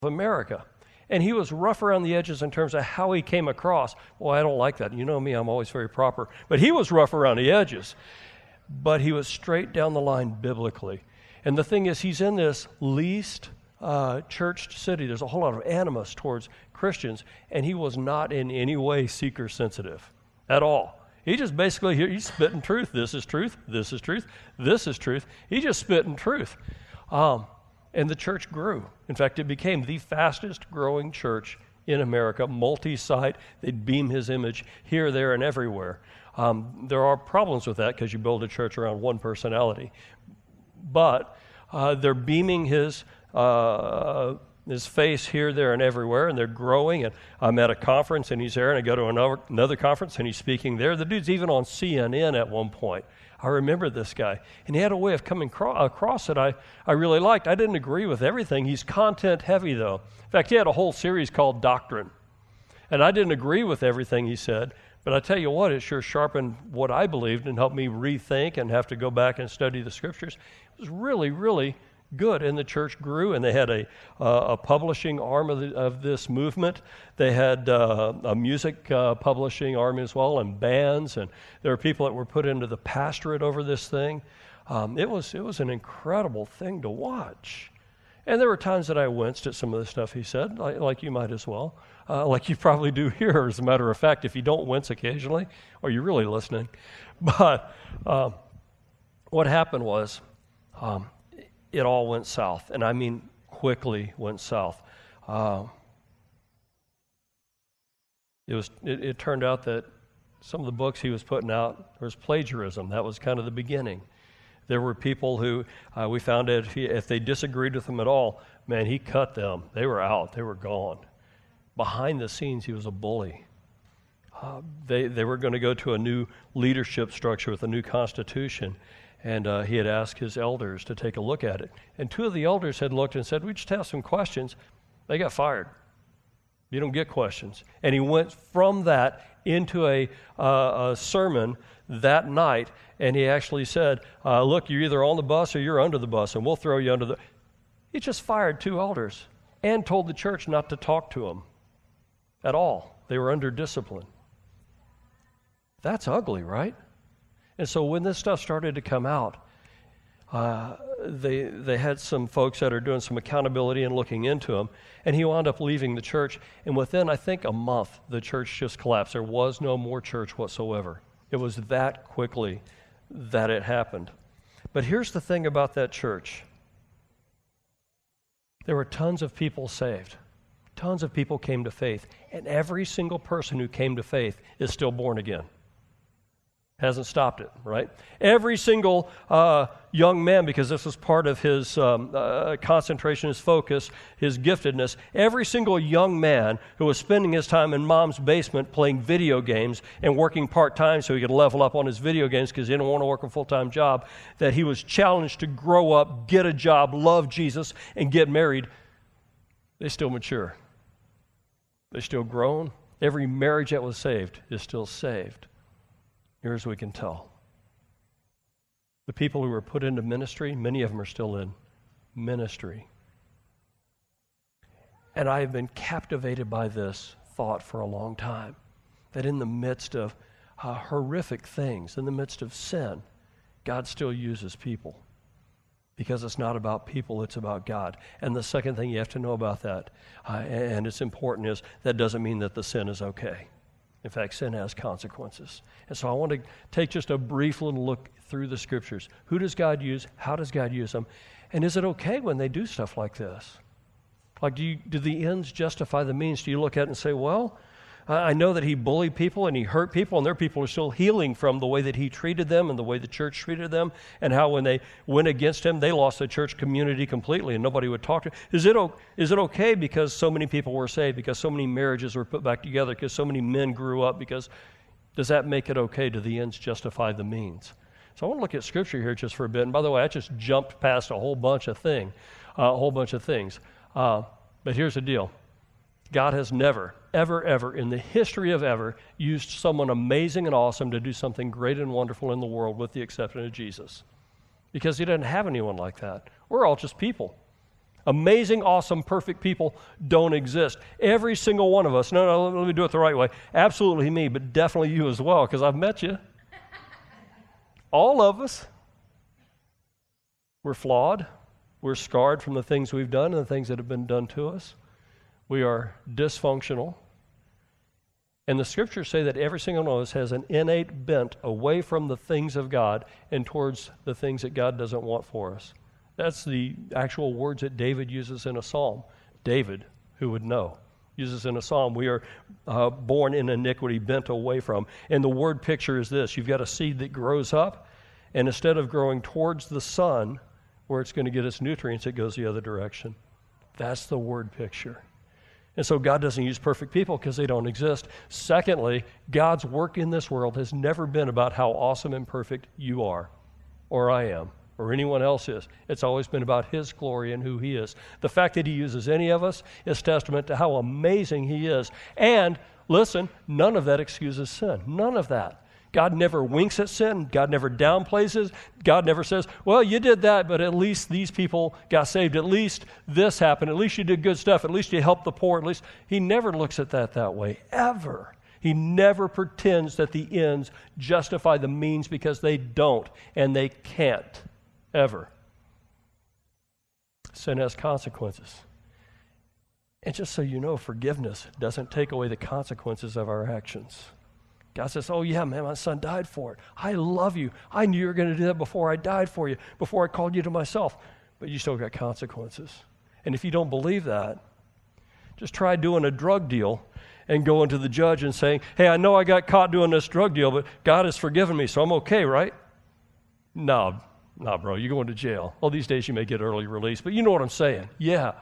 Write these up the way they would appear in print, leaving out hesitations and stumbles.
America. And he was rough around the edges in terms of how he came across. Well, I don't like that. You know me, I'm always very proper. But he was rough around the edges. But he was straight down the line biblically. And the thing is, he's in this least churched city. There's a whole lot of animus towards Christians, and he was not in any way seeker sensitive at all. He just basically, he's spitting truth. This is truth. This is truth. This is truth. He just spitting truth. And the church grew. In fact, it became the fastest growing church in America, multi-site. They'd beam his image here, there, and everywhere. There are problems with that because you build a church around one personality. But they're beaming his face here, there, and everywhere, and they're growing. And I'm at a conference, and he's there, and I go to another conference, and he's speaking there. The dude's even on CNN at one point. I remember this guy, and he had a way of coming across that I really liked. I didn't agree with everything. He's content heavy, though. In fact, he had a whole series called Doctrine, and I didn't agree with everything he said, but I tell you what, it sure sharpened what I believed and helped me rethink and have to go back and study the Scriptures. It was really, really good, and the church grew, and they had a publishing arm of this movement. They had a music publishing arm as well, and bands, and there were people that were put into the pastorate over this thing. It was an incredible thing to watch. And there were times that I winced at some of the stuff he said, like you might as well, like you probably do here, as a matter of fact. If you don't wince occasionally, are you really listening? But what happened was, it all went south, and I mean quickly went south. It turned out that some of the books he was putting out, there was plagiarism. That was kind of the beginning. There were people who we found out if they disagreed with him at all, man, he cut them. They were out. They were gone. Behind the scenes, he was a bully. They were going to go to a new leadership structure with a new constitution. And he had asked his elders to take a look at it. And two of the elders had looked and said, we just have some questions. They got fired. You don't get questions. And he went from that into a sermon that night, and he actually said, look, you're either on the bus or you're under the bus, and we'll throw you under the... He just fired two elders and told the church not to talk to them at all. They were under discipline. That's ugly, right? And so when this stuff started to come out, they had some folks that are doing some accountability and looking into him, and he wound up leaving the church. And within, I think, a month, the church just collapsed. There was no more church whatsoever. It was that quickly that it happened. But here's the thing about that church. There were tons of people saved. Tons of people came to faith. And every single person who came to faith is still born again. Hasn't stopped it, right? Every single young man, because this was part of his concentration, his focus, his giftedness, every single young man who was spending his time in mom's basement playing video games and working part-time so he could level up on his video games because he didn't want to work a full-time job, that he was challenged to grow up, get a job, love Jesus, and get married, they still mature. They're still grown. Every marriage that was saved is still saved. Here as we can tell. The people who were put into ministry, many of them are still in ministry. And I have been captivated by this thought for a long time, that in the midst of horrific things, in the midst of sin, God still uses people. Because it's not about people, it's about God. And the second thing you have to know about that, and it's important, is that doesn't mean that the sin is okay. In fact, sin has consequences. And so I want to take just a brief little look through the Scriptures. Who does God use? How does God use them? And is it okay when they do stuff like this? Like, do the ends justify the means? Do you look at it and say, well, I know that he bullied people and he hurt people, and their people are still healing from the way that he treated them and the way the church treated them, and how when they went against him, they lost the church community completely and nobody would talk to him. Is it okay because so many people were saved, because so many marriages were put back together, because so many men grew up? Because does that make it okay? Do the ends justify the means? So I want to look at Scripture here just for a bit. And by the way, I just jumped past a whole bunch of things. But here's the deal. God has never, ever, ever, in the history of ever, used someone amazing and awesome to do something great and wonderful in the world with the exception of Jesus. Because he didn't have anyone like that. We're all just people. Amazing, awesome, perfect people don't exist. Every single one of us, no, let me do it the right way. Absolutely me, but definitely you as well, because I've met you. All of us. We're flawed. We're scarred from the things we've done and the things that have been done to us. We are dysfunctional. And the scriptures say that every single one of us has an innate bent away from the things of God and towards the things that God doesn't want for us. That's the actual words that David uses in a psalm. David, who would know, uses in a psalm, we are born in iniquity, bent away from. And the word picture is this. You've got a seed that grows up, and instead of growing towards the sun, where it's going to get its nutrients, it goes the other direction. That's the word picture. And so God doesn't use perfect people because they don't exist. Secondly, God's work in this world has never been about how awesome and perfect you are, or I am, or anyone else is. It's always been about His glory and who He is. The fact that He uses any of us is testament to how amazing He is. And listen, none of that excuses sin. None of that. God never winks at sin. God never downplays it. God never says, well, you did that, but at least these people got saved. At least this happened. At least you did good stuff. At least you helped the poor. At least He never looks at that way, ever. He never pretends that the ends justify the means, because they don't, and they can't, ever. Sin has consequences. And just so you know, forgiveness doesn't take away the consequences of our actions. God says, oh yeah, man, my son died for it. I love you. I knew you were going to do that before I died for you, before I called you to myself. But you still got consequences. And if you don't believe that, just try doing a drug deal and going to the judge and saying, hey, I know I got caught doing this drug deal, but God has forgiven me, so I'm okay, right? No, bro, you're going to jail. Well, these days you may get early release, but you know what I'm saying. Yeah.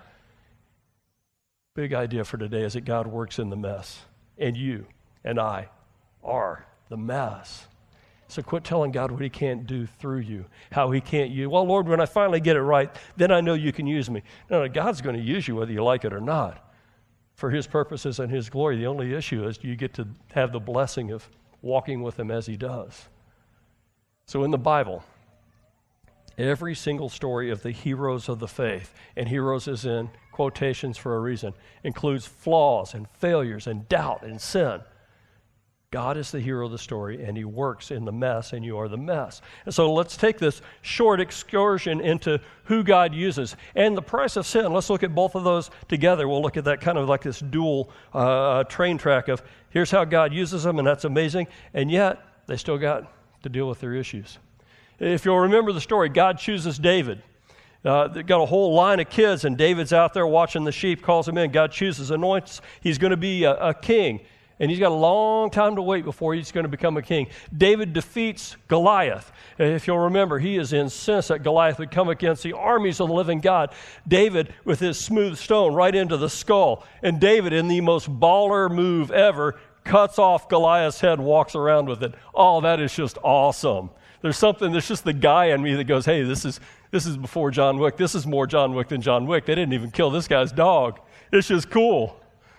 Big idea for today is that God works in the mess, and you and I are the mess. So quit telling God what He can't do through you, how He can't use. Well, Lord, when I finally get it right, then I know you can use me. No, God's going to use you whether you like it or not, for His purposes and His glory. The only issue is, do you get to have the blessing of walking with Him as He does? So in the Bible, every single story of the heroes of the faith, and heroes is in quotations for a reason, includes flaws and failures and doubt and sin. God is the hero of the story, and He works in the mess, and you are the mess. And so let's take this short excursion into who God uses. And the price of sin, let's look at both of those together. We'll look at that kind of like this dual train track of here's how God uses them, and that's amazing, and yet they still got to deal with their issues. If you'll remember the story, God chooses David. They've got a whole line of kids, and David's out there watching the sheep, calls him in. God chooses, anoints. He's going to be a king. And he's got a long time to wait before he's going to become a king. David defeats Goliath. If you'll remember, he is incensed that Goliath would come against the armies of the living God. David with his smooth stone right into the skull. And David, in the most baller move ever, cuts off Goliath's head, walks around with it. Oh, that is just awesome. There's just the guy in me that goes, hey, this is before John Wick. This is more John Wick than John Wick. They didn't even kill this guy's dog. It's just cool.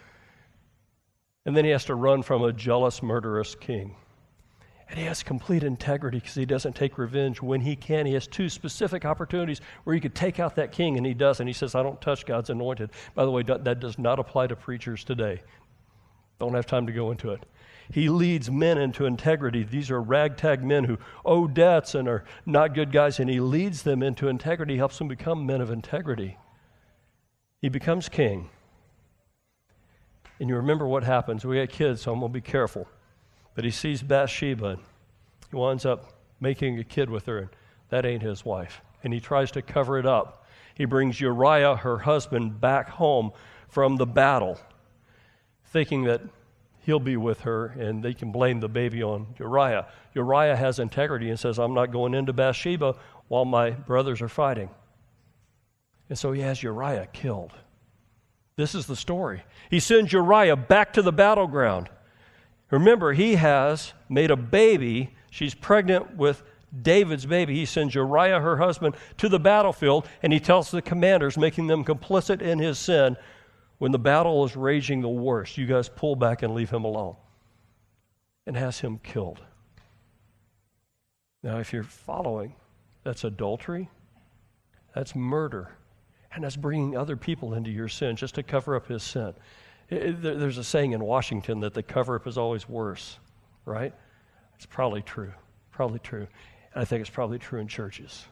And then he has to run from a jealous, murderous king. And he has complete integrity because he doesn't take revenge when he can. He has two specific opportunities where he could take out that king, and he does. And he says, I don't touch God's anointed. By the way, that does not apply to preachers today. Don't have time to go into it. He leads men into integrity. These are ragtag men who owe debts and are not good guys, and he leads them into integrity, helps them become men of integrity. He becomes king. And you remember what happens. We got kids, so I'm going to be careful. But he sees Bathsheba. He winds up making a kid with her, and that ain't his wife. And he tries to cover it up. He brings Uriah, her husband, back home from the battle, thinking that he'll be with her and they can blame the baby on Uriah. Uriah has integrity and says, I'm not going into Bathsheba while my brothers are fighting. And so he has Uriah killed. This is the story. He sends Uriah back to the battleground. Remember, he has made a baby. She's pregnant with David's baby. He sends Uriah, her husband, to the battlefield, and he tells the commanders, making them complicit in his sin, when the battle is raging the worst, you guys pull back and leave him alone, and has him killed. Now, if you're following, that's adultery, that's murder, And that's bringing other people into your sin just to cover up his sin. There's a saying in Washington that the cover-up is always worse, right? It's probably true. And I think it's probably true in churches.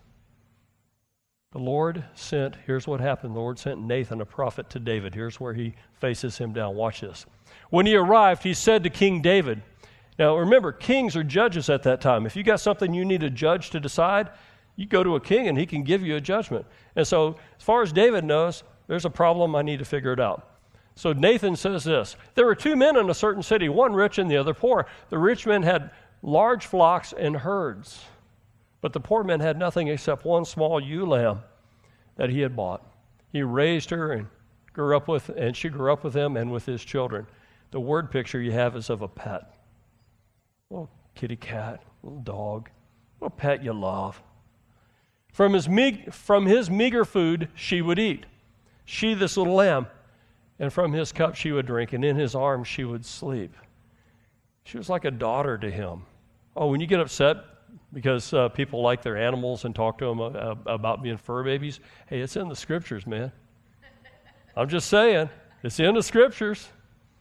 The Lord sent, here's what happened. The Lord sent Nathan, a prophet, to David. Here's where he faces him down. Watch this. When he arrived, he said to King David, now remember, kings are judges at that time. If you got something you need a judge to decide, you go to a king and he can give you a judgment. And so as far as David knows, there's a problem, I need to figure it out. So Nathan says this, there were two men in a certain city, one rich and the other poor. The rich man had large flocks and herds, but the poor man had nothing except one small ewe lamb that he had bought. He raised her and she grew up with him and with his children. The word picture you have is of a pet. Little kitty cat, little dog, little pet you love. From his meager food she would eat. She, this little lamb, and from his cup she would drink, and in his arms she would sleep. She was like a daughter to him. Oh, when you get upset because people like their animals and talk to them about being fur babies, hey, it's in the scriptures, man. I'm just saying, it's in the scriptures.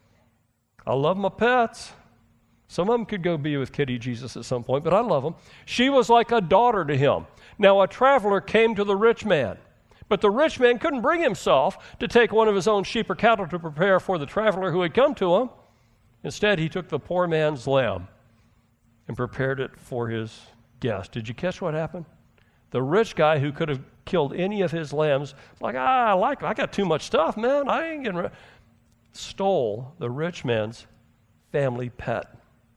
I love my pets. Some of them could go be with Kitty Jesus at some point, but I love them. She was like a daughter to him. Now a traveler came to the rich man, but the rich man couldn't bring himself to take one of his own sheep or cattle to prepare for the traveler who had come to him. Instead, he took the poor man's lamb and prepared it for his guest. Did you catch what happened? The rich guy who could have killed any of his lambs, like, I got too much stuff, man. I ain't getting stole the rich man's family pet,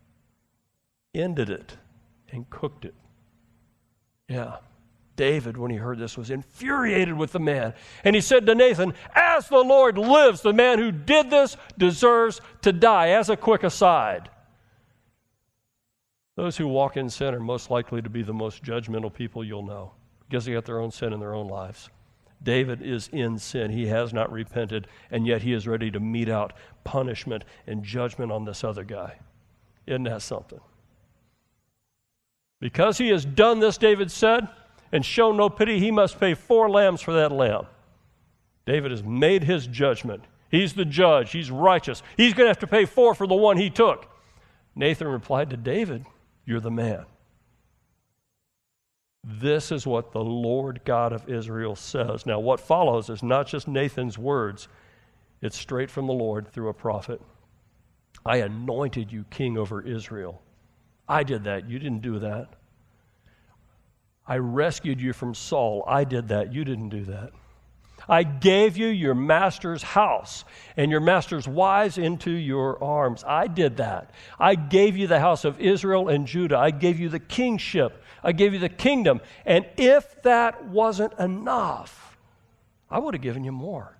ended it, and cooked it. Yeah. David, when he heard this, was infuriated with the man. And he said to Nathan, as the Lord lives, the man who did this deserves to die. As a quick aside, those who walk in sin are most likely to be the most judgmental people you'll know because they got their own sin in their own lives. David is in sin. He has not repented, and yet he is ready to mete out punishment and judgment on this other guy. Isn't that something? Because he has done this, David said, and shown no pity, he must pay 4 lambs for that lamb. David has made his judgment. He's the judge. He's righteous. He's going to have to pay 4 for the one he took. Nathan replied to David, you're the man. This is what the Lord God of Israel says. Now, what follows is not just Nathan's words. It's straight from the Lord through a prophet. I anointed you king over Israel. I did that. You didn't do that. I rescued you from Saul. I did that. You didn't do that. I gave you your master's house and your master's wives into your arms. I did that. I gave you the house of Israel and Judah. I gave you the kingship. I gave you the kingdom. And if that wasn't enough, I would have given you more.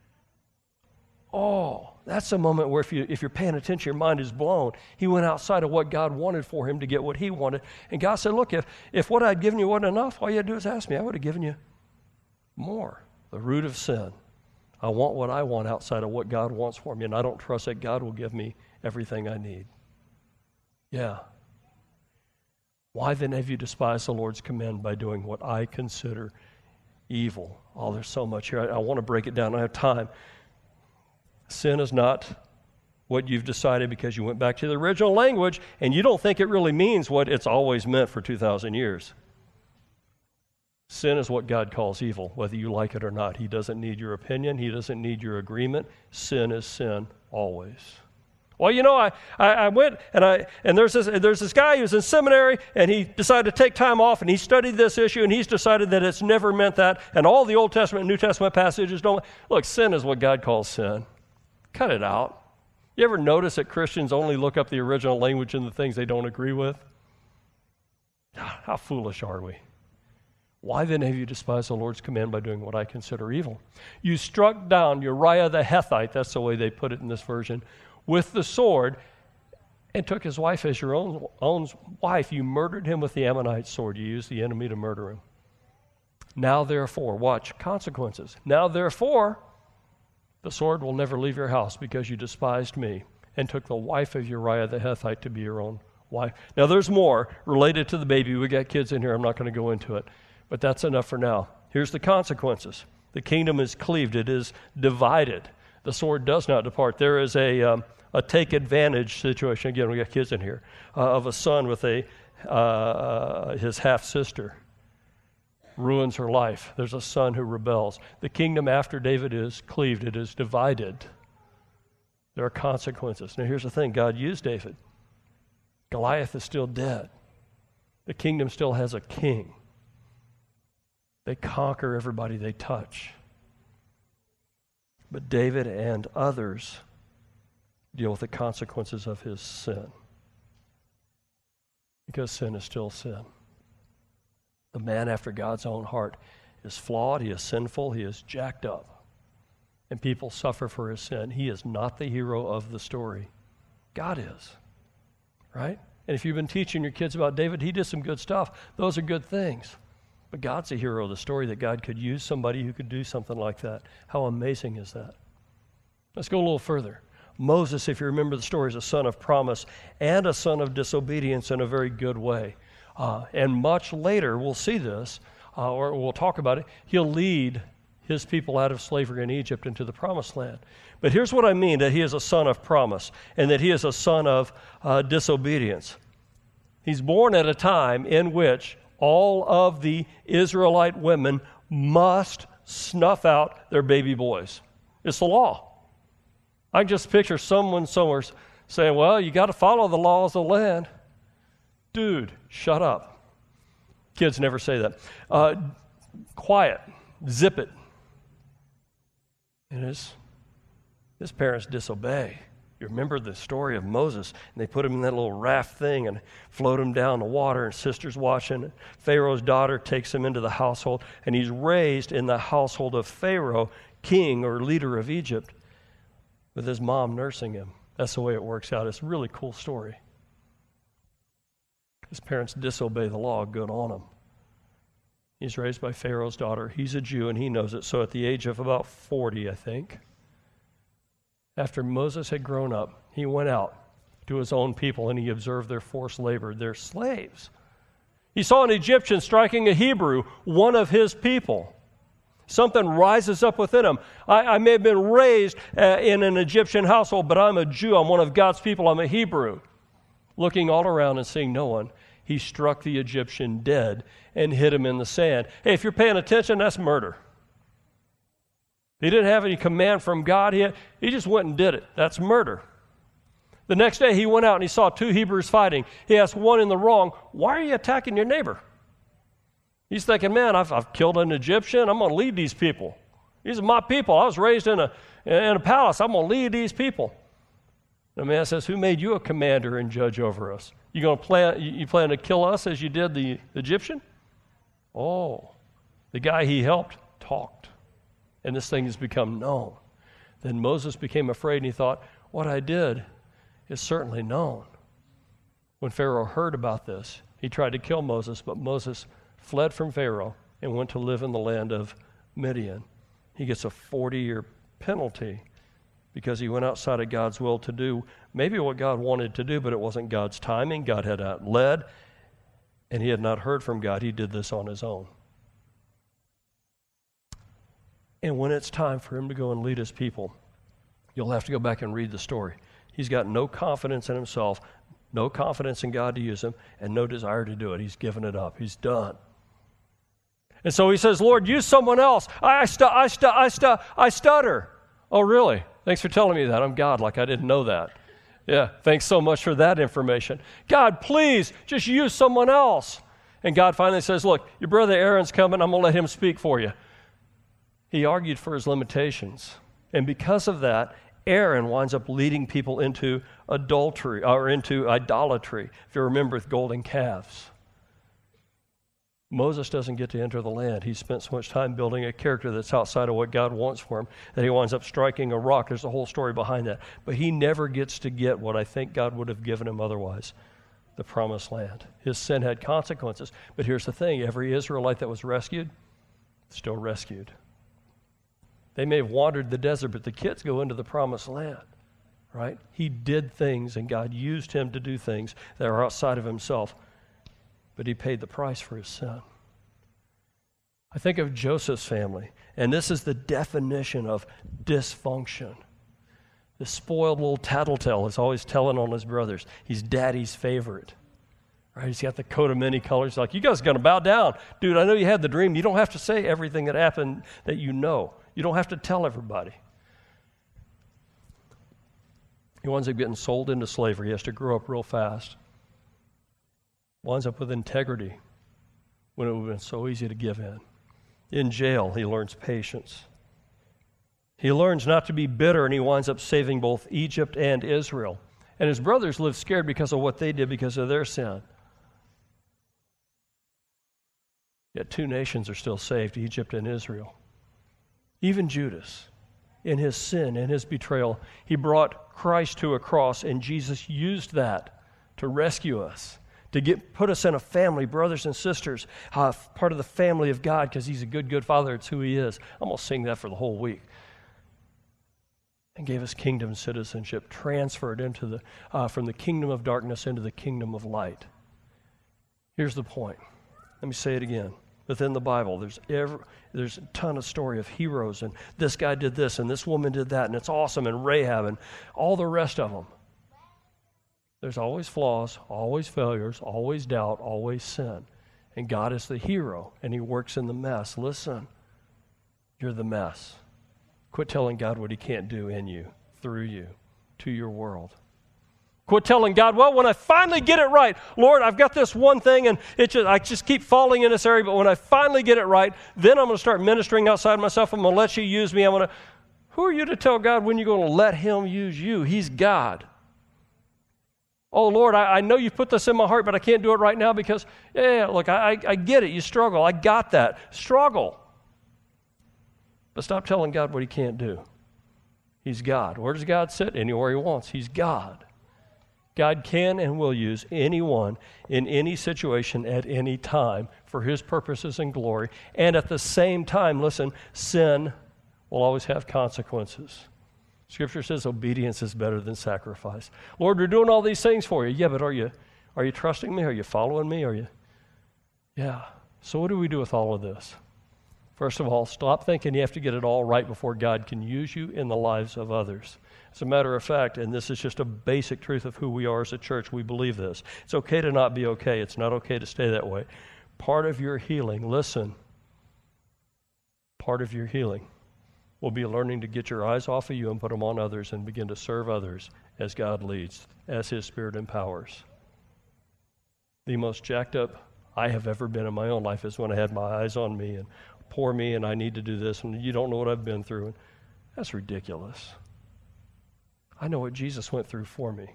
Oh, that's a moment where if you're paying attention, your mind is blown. He went outside of what God wanted for him to get what he wanted. And God said, look, if what I'd given you wasn't enough, all you had to do is ask me. I would have given you more. The root of sin. I want what I want outside of what God wants for me, and I don't trust that God will give me everything I need. Yeah. Why then have you despised the Lord's command by doing what I consider evil? Oh, there's so much here. I want to break it down. I don't have time. Sin is not what you've decided because you went back to the original language and you don't think it really means what it's always meant for 2,000 years. Sin is what God calls evil, whether you like it or not. He doesn't need your opinion. He doesn't need your agreement. Sin is sin always. Well, you know, I went and there's this guy who's in seminary and he decided to take time off and he studied this issue and he's decided that it's never meant that and all the Old Testament and New Testament passages don't. Look, sin is what God calls sin. Cut it out. You ever notice that Christians only look up the original language and the things they don't agree with? How foolish are we? Why then have you despised the Lord's command by doing what I consider evil? You struck down Uriah the Hittite, that's the way they put it in this version, with the sword and took his wife as your own wife. You murdered him with the Ammonite sword. You used the enemy to murder him. Now therefore, watch, consequences. Now therefore, the sword will never leave your house because you despised me and took the wife of Uriah the Hittite to be your own wife. Now there's more related to the baby. We got kids in here. I'm not going to go into it. But that's enough for now. Here's the consequences. The kingdom is cleaved. It is divided. The sword does not depart. There is a take advantage situation. Again, we got kids in here, of a son with his half sister. Ruins her life. There's a son who rebels. The kingdom after David is cleaved. It is divided. There are consequences. Now here's the thing. God used David. Goliath is still dead. The kingdom still has a king. They conquer everybody they touch. But David and others deal with the consequences of his sin. Because sin is still sin. The man after God's own heart is flawed, he is sinful, he is jacked up. And people suffer for his sin. He is not the hero of the story. God is. Right? And if you've been teaching your kids about David, he did some good stuff. Those are good things. But God's the hero of the story, that God could use somebody who could do something like that. How amazing is that? Let's go a little further. Moses, if you remember the story, is a son of promise and a son of disobedience in a very good way. And much later, we'll see this, or we'll talk about it, he'll lead his people out of slavery in Egypt into the promised land. But here's what I mean, that he is a son of promise and that he is a son of disobedience. He's born at a time in which all of the Israelite women must snuff out their baby boys. It's the law. I can just picture someone somewhere saying, well, you got to follow the laws of the land. Dude, shut up. Kids never say that. Quiet. Zip it. And his parents disobey. You remember the story of Moses, and they put him in that little raft thing and float him down the water, and sister's watching. Pharaoh's daughter takes him into the household, and he's raised in the household of Pharaoh, king or leader of Egypt, with his mom nursing him. That's the way it works out. It's a really cool story. His parents disobey the law, good on him. He's raised by Pharaoh's daughter. He's a Jew, and he knows it. So at the age of about 40, I think, after Moses had grown up, he went out to his own people, and he observed their forced labor. They're slaves. He saw an Egyptian striking a Hebrew, one of his people. Something rises up within him. I may have been raised in an Egyptian household, but I'm a Jew. I'm one of God's people. I'm a Hebrew. Looking all around and seeing no one, he struck the Egyptian dead and hid him in the sand. Hey, if you're paying attention, that's murder. He didn't have any command from God. He just went and did it. That's murder. The next day he went out and he saw two Hebrews fighting. He asked one in the wrong, why are you attacking your neighbor? He's thinking, man, I've killed an Egyptian. I'm going to lead these people. These are my people. I was raised in a palace. I'm going to lead these people. The man says, who made you a commander and judge over us? You plan to kill us as you did the Egyptian? Oh, the guy he helped talked. And this thing has become known. Then Moses became afraid, and he thought, what I did is certainly known. When Pharaoh heard about this, he tried to kill Moses, but Moses fled from Pharaoh and went to live in the land of Midian. He gets a 40-year penalty because he went outside of God's will to do maybe what God wanted to do, but it wasn't God's timing. God had not led, and he had not heard from God. He did this on his own. And when it's time for him to go and lead his people, you'll have to go back and read the story. He's got no confidence in himself, no confidence in God to use him, and no desire to do it. He's given it up. He's done. And so he says, Lord, use someone else. I stutter. Oh, really? Thanks for telling me that. I'm God, like I didn't know that. Yeah, thanks so much for that information. God, please, just use someone else. And God finally says, look, your brother Aaron's coming. I'm going to let him speak for you. He argued for his limitations. And because of that, Aaron winds up leading people into adultery or into idolatry, if you remember, with golden calves. Moses doesn't get to enter the land. He spent so much time building a character that's outside of what God wants for him that he winds up striking a rock. There's a whole story behind that. But he never gets to get what I think God would have given him otherwise, the promised land. His sin had consequences. But here's the thing. Every Israelite that was rescued, still rescued. They may have wandered the desert, but the kids go into the promised land, right? He did things, and God used him to do things that are outside of himself, but he paid the price for his sin. I think of Joseph's family, and this is the definition of dysfunction. The spoiled little tattletale is always telling on his brothers. He's daddy's favorite. Right? He's got the coat of many colors. Like, you guys are going to bow down. Dude, I know you had the dream. You don't have to say everything that happened that you know. You don't have to tell everybody. He winds up getting sold into slavery. He has to grow up real fast. Winds up with integrity when it would have been so easy to give in. In jail, he learns patience. He learns not to be bitter, and he winds up saving both Egypt and Israel. And his brothers live scared because of what they did because of their sin. Yet two nations are still saved, Egypt and Israel. Even Judas, in his sin and his betrayal, he brought Christ to a cross, and Jesus used that to rescue us, to put us in a family, brothers and sisters, part of the family of God, because he's a good, good Father. It's who he is. I'm going to sing that for the whole week. And gave us kingdom citizenship, transferred into from the kingdom of darkness into the kingdom of light. Here's the point. Let me say it again. Within the Bible, there's a ton of story of heroes, and this guy did this, and this woman did that, and it's awesome, and Rahab, and all the rest of them. There's always flaws, always failures, always doubt, always sin. And God is the hero, and he works in the mess. Listen, you're the mess. Quit telling God what he can't do in you, through you, to your world. Quit telling God, well, when I finally get it right, Lord, I've got this one thing, and I just keep falling in this area, but when I finally get it right, then I'm going to start ministering outside myself. I'm going to let you use me. Who are you to tell God when you're going to let him use you? He's God. Oh, Lord, I know you put this in my heart, but I can't do it right now because, look, I get it. You struggle. I got that. Struggle. But stop telling God what he can't do. He's God. Where does God sit? Anywhere he wants. He's God. God can and will use anyone in any situation at any time for his purposes and glory. And at the same time, listen, sin will always have consequences. Scripture says obedience is better than sacrifice. Lord, we're doing all these things for you. Yeah, but are you trusting me? Are you following me? Yeah. So what do we do with all of this? First of all, stop thinking you have to get it all right before God can use you in the lives of others. As a matter of fact, and this is just a basic truth of who we are as a church, we believe this. It's okay to not be okay. It's not okay to stay that way. Part of your healing, listen, part of your healing will be learning to get your eyes off of you and put them on others and begin to serve others as God leads, as his Spirit empowers. The most jacked up I have ever been in my own life is when I had my eyes on me and poor me and I need to do this and you don't know what I've been through. And that's ridiculous. I know what Jesus went through for me.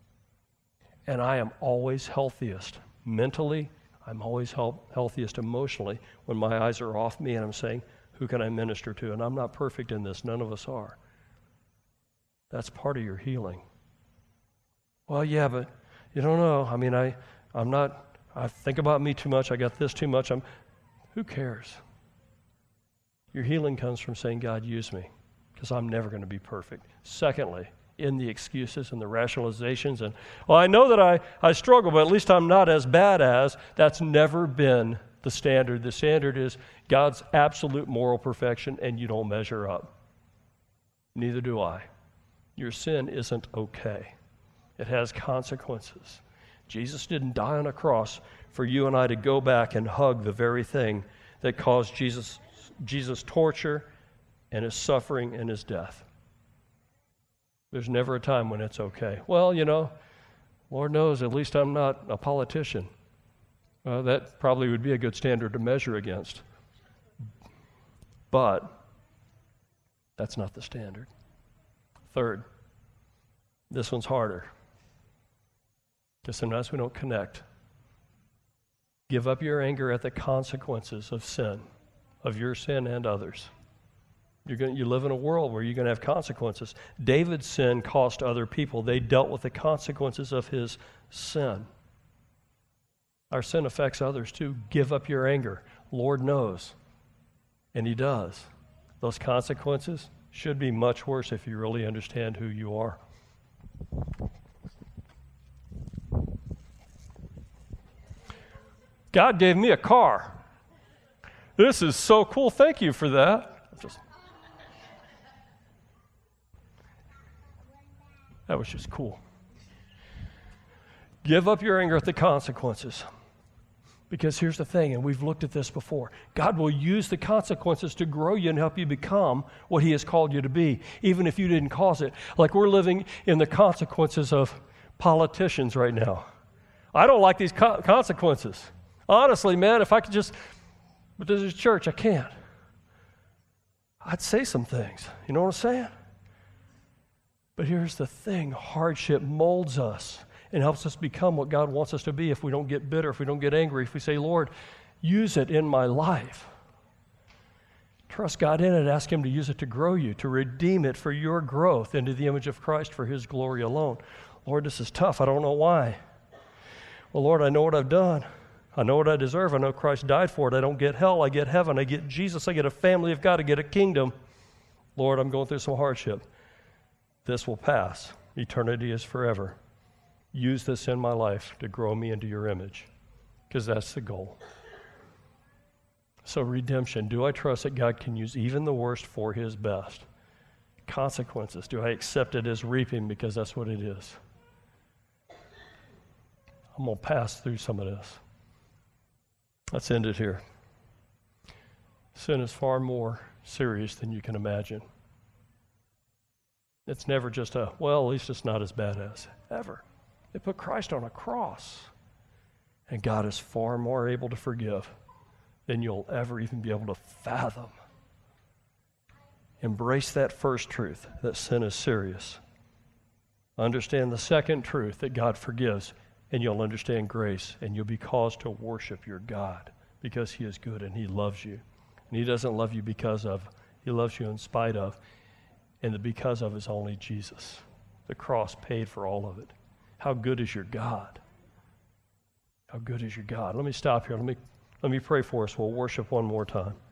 And I am always healthiest mentally. I'm always healthiest emotionally when my eyes are off me and I'm saying, who can I minister to? And I'm not perfect in this. None of us are. That's part of your healing. Well, yeah, but you don't know. I mean, I think about me too much. I got this too much. Who cares? Your healing comes from saying, God, use me, because I'm never going to be perfect. Secondly, in the excuses and the rationalizations and, well, I know that I struggle, but at least I'm not as bad as, that's never been the standard. The standard is God's absolute moral perfection, and you don't measure up. Neither do I. Your sin isn't okay. It has consequences. Jesus didn't die on a cross for you and I to go back and hug the very thing that caused Jesus' torture and his suffering and his death. There's never a time when it's okay. Well, Lord knows, at least I'm not a politician. That probably would be a good standard to measure against. But that's not the standard. Third, this one's harder, because sometimes we don't connect. Give up your anger at the consequences of sin, of your sin and others. You live in a world where you're going to have consequences. David's sin cost other people. They dealt with the consequences of his sin. Our sin affects others too. Give up your anger. Lord knows, and he does. Those consequences should be much worse if you really understand who you are. God gave me a car. This is so cool. Thank you for that. That was just cool. Give up your anger at the consequences. Because here's the thing, and we've looked at this before. God will use the consequences to grow you and help you become what He has called you to be, even if you didn't cause it. Like we're living in the consequences of politicians right now. I don't like these consequences. Honestly, man, if I could just, but this is church, I can't. I'd say some things. You know what I'm saying? But here's the thing, hardship molds us and helps us become what God wants us to be if we don't get bitter, if we don't get angry, if we say, Lord, use it in my life. Trust God in it, ask Him to use it to grow you, to redeem it for your growth into the image of Christ for His glory alone. Lord, this is tough. I don't know why. Well, Lord, I know what I've done. I know what I deserve. I know Christ died for it. I don't get hell. I get heaven. I get Jesus. I get a family of God. I get a kingdom. Lord, I'm going through some hardship. This will pass. Eternity is forever. Use this in my life to grow me into your image, because that's the goal. So redemption, do I trust that God can use even the worst for His best? Consequences, do I accept it as reaping because that's what it is? I'm going to pass through some of this. Let's end it here. Sin is far more serious than you can imagine. It's never just well, at least it's not as bad as, ever. They put Christ on a cross. And God is far more able to forgive than you'll ever even be able to fathom. Embrace that first truth, that sin is serious. Understand the second truth, that God forgives, and you'll understand grace, and you'll be caused to worship your God because He is good and He loves you. And He doesn't love you because of, He loves you in spite of, and the because of is only Jesus. The cross paid for all of it. How good is your God? How good is your God? Let me stop here. Let me pray for us. We'll worship one more time.